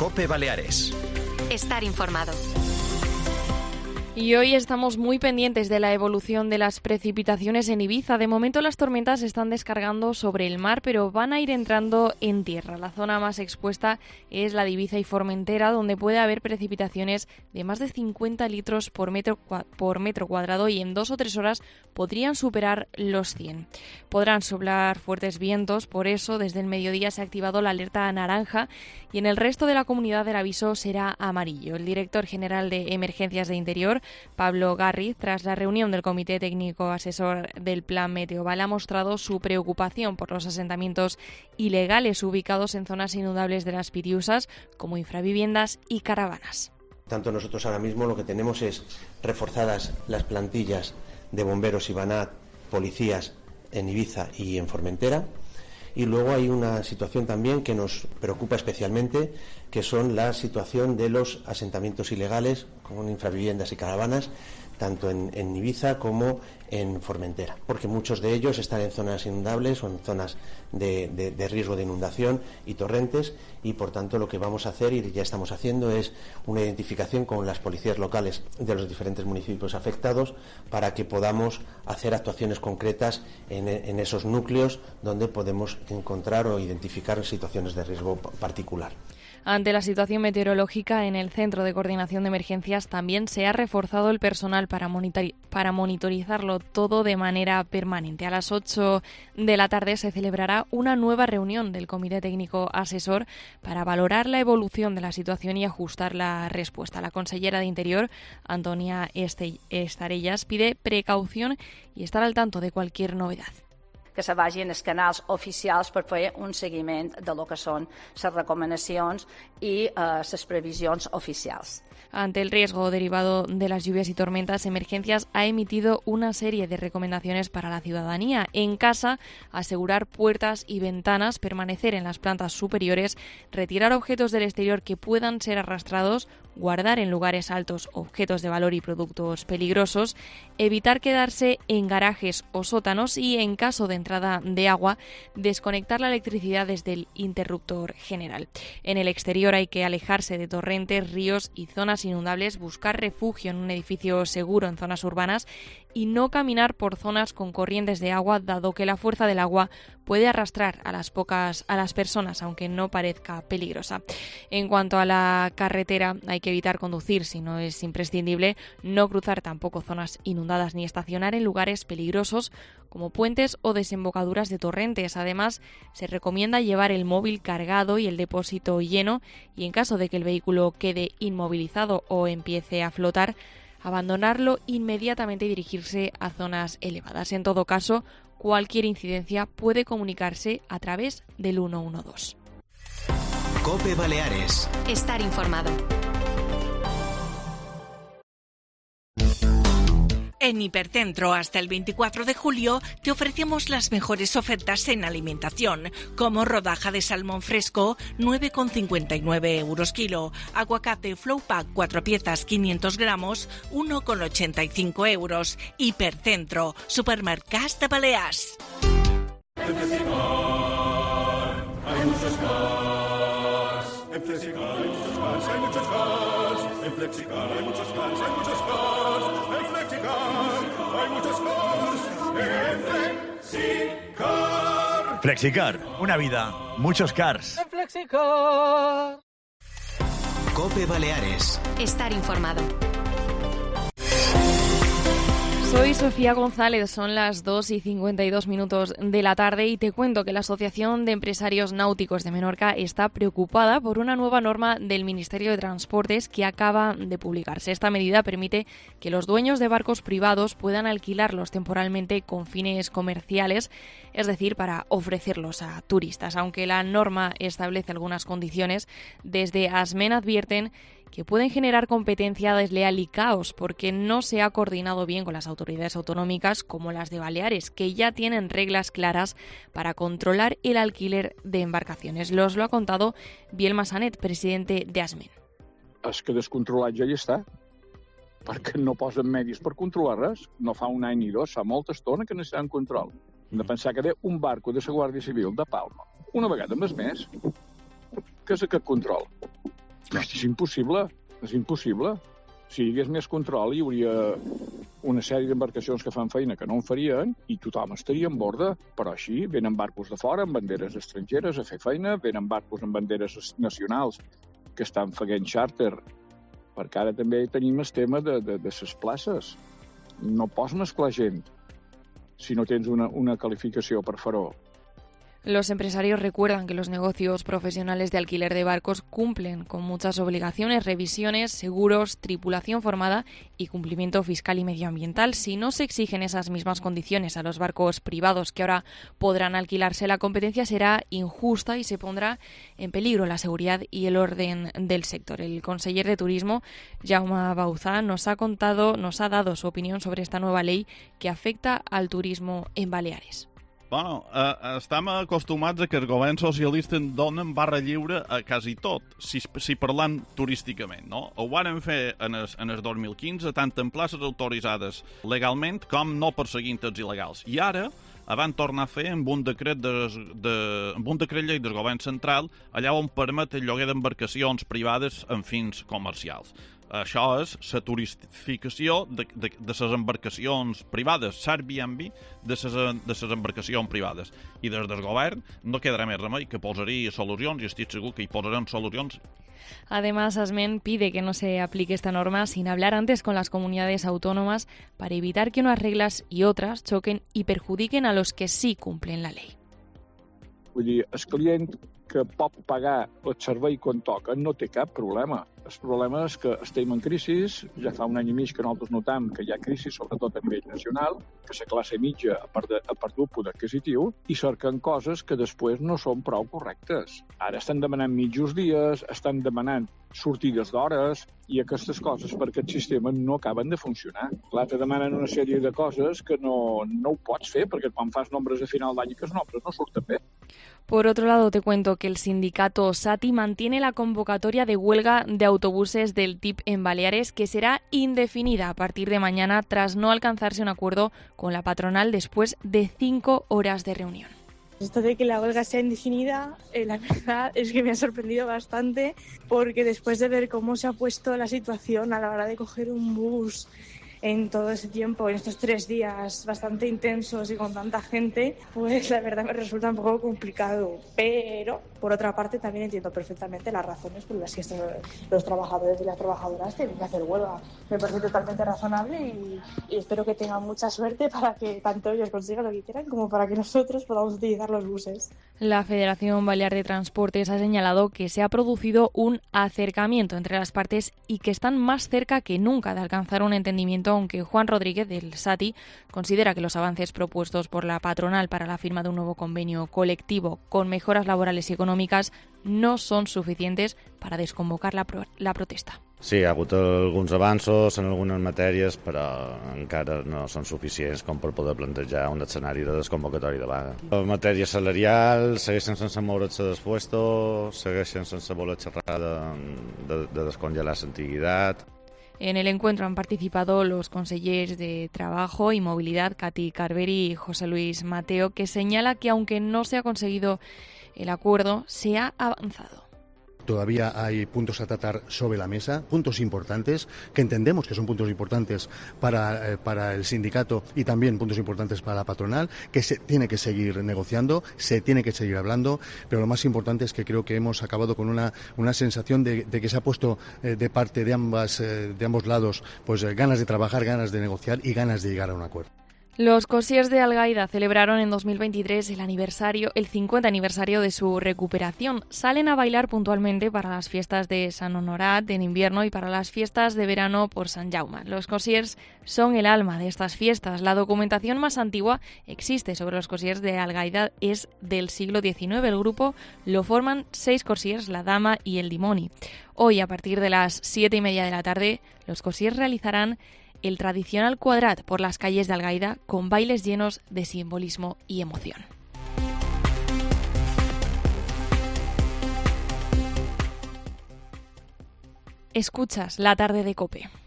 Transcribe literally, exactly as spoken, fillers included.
COPE Baleares. Estar informado. Y hoy estamos muy pendientes de la evolución de las precipitaciones en Ibiza. De momento las tormentas se están descargando sobre el mar, pero van a ir entrando en tierra. La zona más expuesta es la de Ibiza y Formentera, donde puede haber precipitaciones de más de cincuenta litros por metro, por metro cuadrado y en dos o tres horas podrían superar los cien. Podrán soplar fuertes vientos, por eso desde el mediodía se ha activado la alerta naranja y en el resto de la comunidad el aviso será amarillo. El director general de Emergencias de Interior, Pablo Garriz, tras la reunión del Comité Técnico Asesor del Plan Meteoval, ha mostrado su preocupación por los asentamientos ilegales ubicados en zonas inundables de las Piriusas, como infraviviendas y caravanas. Tanto nosotros ahora mismo lo que tenemos es reforzadas las plantillas de bomberos y Banat, policías en Ibiza y en Formentera. Y luego hay una situación también que nos preocupa especialmente, que son la situación de los asentamientos ilegales con infraviviendas y caravanas, tanto en, en Ibiza como en Formentera, porque muchos de ellos están en zonas inundables o en zonas de, de, de riesgo de inundación y torrentes, y por tanto lo que vamos a hacer y ya estamos haciendo es una identificación con las policías locales de los diferentes municipios afectados para que podamos hacer actuaciones concretas en, en esos núcleos donde podemos encontrar o identificar situaciones de riesgo particular. Ante la situación meteorológica, en el Centro de Coordinación de Emergencias también se ha reforzado el personal para, monitor- para monitorizarlo todo de manera permanente. A las ocho de la tarde se celebrará una nueva reunión del Comité Técnico Asesor para valorar la evolución de la situación y ajustar la respuesta. La consellera de Interior, Antonia Este- Estarellas, pide precaución y estar al tanto de cualquier novedad. Que se vagin als canals oficials per fer un seguiment de lo que són les recomanacions i les eh, previsions oficials. Ante el riesgo derivado de las lluvias y tormentas, Emergencias ha emitido una serie de recomendaciones para la ciudadanía. En casa, asegurar puertas y ventanas, permanecer en las plantas superiores, retirar objetos del exterior que puedan ser arrastrados, guardar en lugares altos objetos de valor y productos peligrosos, evitar quedarse en garajes o sótanos y, en caso de entrada de agua, desconectar la electricidad desde el interruptor general. En el exterior hay que alejarse de torrentes, ríos y zonas inundables, buscar refugio en un edificio seguro en zonas urbanas y no caminar por zonas con corrientes de agua, dado que la fuerza del agua puede arrastrar a las pocas a las personas, aunque no parezca peligrosa. En cuanto a la carretera, hay que evitar conducir si no es imprescindible, no cruzar tampoco zonas inundadas ni estacionar en lugares peligrosos como puentes o desembocaduras de torrentes. Además, se recomienda llevar el móvil cargado y el depósito lleno y, en caso de que el vehículo quede inmovilizado o empiece a flotar, abandonarlo inmediatamente y dirigirse a zonas elevadas. En todo caso, cualquier incidencia puede comunicarse a través del ciento doce. COPE Baleares. Estar informado. En Hipercentro, hasta el veinticuatro de julio, te ofrecemos las mejores ofertas en alimentación, como rodaja de salmón fresco, nueve con cincuenta y nueve euros kilo, aguacate Flow Pack cuatro piezas, quinientos gramos, uno con ochenta y cinco euros. Hipercentro, supermercats de Balears. En Flexicar hay muchos cars. En Flexicar hay muchos cars, hay muchos cars. En Flexicar hay muchos cars, hay muchos cars. En Flexicar hay muchos cars. En Flexicar. Flexicar, una vida, muchos cars. En Flexicar. COPE Baleares. Estar informado. Soy Sofía González, son las dos y cincuenta y dos minutos de la tarde y te cuento que la Asociación de Empresarios Náuticos de Menorca está preocupada por una nueva norma del Ministerio de Transportes que acaba de publicarse. Esta medida permite que los dueños de barcos privados puedan alquilarlos temporalmente con fines comerciales, es decir, para ofrecerlos a turistas. Aunque la norma establece algunas condiciones, desde ASMEN advierten que pueden generar competencia desleal y caos porque no se ha coordinado bien con las autoridades autonómicas como las de Baleares, que ya tienen reglas claras para controlar el alquiler de embarcaciones. Los lo ha contado Biel Massanet, presidente de ASMEN. És que descontrolat ja hi està, perquè no posen medis per controlar res. No fa un any ni dos, fa molta estona que necessitem control. Hem de pensar que ve un barco de la Guàrdia Civil de Palma, una vegada més més, que és aquest control. És impossible, és impossible. Si hi hagués més control, hi hauria una sèrie d'embarcacions que fan feina que no en farien i tothom estaria en borda. Però així venen barcos de fora amb banderes estrangeres a fer feina, venen barcos amb banderes nacionals que estan fent xàrter, perquè ara també tenim el tema de, de, de les places. No pots mesclar gent si no tens una, una calificació per fer-ho. Los empresarios recuerdan que los negocios profesionales de alquiler de barcos cumplen con muchas obligaciones, revisiones, seguros, tripulación formada y cumplimiento fiscal y medioambiental. Si no se exigen esas mismas condiciones a los barcos privados que ahora podrán alquilarse, la competencia será injusta y se pondrá en peligro la seguridad y el orden del sector. El conseller de Turismo, Jaume Bauzá, nos ha contado, nos ha dado su opinión sobre esta nueva ley que afecta al turismo en Baleares. Bueno, eh, estem acostumats a que els governs socialistes donen barra lliure a quasi tot, si, si parlant turísticament, no? Ho van fer en el, en el dos mil quinze, tant en places autoritzades legalment com no perseguint els il·legals. I ara van tornar a fer amb un decret, de, de, amb un decret llei del govern central, allà on permet el lloguer d'embarcacions privades en fins comercials. Això és la turistificació de, de, de les embarcacions privades, l'Airbnb de les de les embarcacions privades. I des del govern no quedarà més remei que posar-hi solucions, i estic segur que hi posarem solucions. Además, Asmen pide que no se aplique esta norma sin hablar antes con las comunidades autónomas para evitar que unas reglas y otras choquen y perjudiquen a los que sí cumplen la ley. Vull dir, el client que pot pagar el servei quan toca no té cap problema. El problema és que estem en crisi, ja fa un any i mig que nosaltres notam que hi ha crisi, sobretot a nivell nacional, que la classe mitja ha perdut poder adquisitiu i cerquen coses que després no són prou correctes. Ara estan demanant mitjos dies, estan demanant sortides d'hores i aquestes coses per aquest sistema no acaben de funcionar. Clar, te demanen una sèrie de coses que no, no ho pots fer perquè quan fas nombres a final d'any i que els nombres no surten bé. Por otro lado, te cuento que el sindicato SATI mantiene la convocatoria de huelga de autobuses del T I P en Baleares, que será indefinida a partir de mañana tras no alcanzarse un acuerdo con la patronal después de cinco horas de reunión. Esto de que la huelga sea indefinida, eh, la verdad es que me ha sorprendido bastante, porque después de ver cómo se ha puesto la situación a la hora de coger un bus en todo ese tiempo, en estos tres días bastante intensos y con tanta gente, pues la verdad me resulta un poco complicado. Pero, por otra parte, también entiendo perfectamente las razones por las que estos, los trabajadores y las trabajadoras tienen que hacer huelga. Me parece totalmente razonable y, y espero que tengan mucha suerte para que tanto ellos consigan lo que quieran como para que nosotros podamos utilizar los buses. La Federación Balear de Transportes ha señalado que se ha producido un acercamiento entre las partes y que están más cerca que nunca de alcanzar un entendimiento, aunque Juan Rodríguez del SATI considera que los avances propuestos por la patronal para la firma de un nuevo convenio colectivo con mejoras laborales y económicas no son suficientes para desconvocar la, pro la protesta. Sí, hi ha hagut alguns avanços en algunes matèries, però encara no són suficients com per poder plantejar un escenari de desconvocatòria de vaga. En matèria salarial, segueixen sense moure's dels puestos, segueixen sense voler xerrar de, de, de descongelar l'antiguitat. En el encuentro han participado los consellers de Trabajo y Movilidad, Katy Carveri y José Luis Mateo, que señala que aunque no se ha conseguido el acuerdo, se ha avanzado. Todavía hay puntos a tratar sobre la mesa, puntos importantes, que entendemos que son puntos importantes para, eh, para el sindicato y también puntos importantes para la patronal, que se tiene que seguir negociando, se tiene que seguir hablando, pero lo más importante es que creo que hemos acabado con una, una sensación de, de que se ha puesto eh, de parte de, ambas, eh, de ambos lados pues eh, ganas de trabajar, ganas de negociar y ganas de llegar a un acuerdo. Los Cosiers de Algaida celebraron en dos mil veintitrés el aniversario, el cincuenta aniversario de su recuperación. Salen a bailar puntualmente para las fiestas de San Honorat en invierno y para las fiestas de verano por Sant Jaume. Los Cosiers son el alma de estas fiestas. La documentación más antigua existe sobre los Cosiers de Algaida es del siglo diecinueve. El grupo lo forman seis Cosiers, la Dama y el Dimoni. Hoy, a partir de las siete y media de la tarde, los Cosiers realizarán el tradicional quadrat por las calles de Algaida con bailes llenos de simbolismo y emoción. Escuchas La Tarde de COPE.